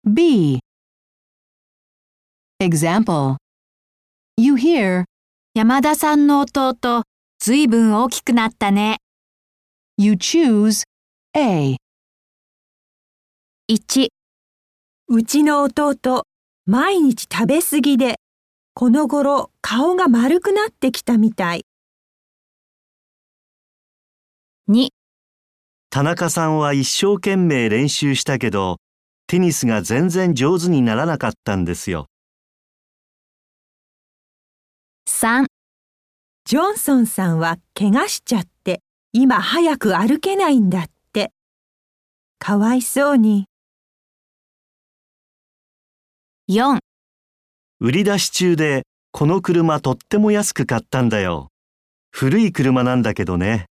B. Example. You hear, 山田さんの弟、ずいぶん大きくなったね。 you choose A. 1、 うちの弟、毎日食べ過ぎで、この頃顔が丸くなってきたみたい。 2、 田中さんは一生懸命練習したけど、テニスが全然上手にならなかったんですよ。 3、 ジョンソンさんは怪我しちゃって、今早く歩けないんだって。かわいそうに。 4、 売り出し中で、この車とっても安く買ったんだよ。古い車なんだけどね。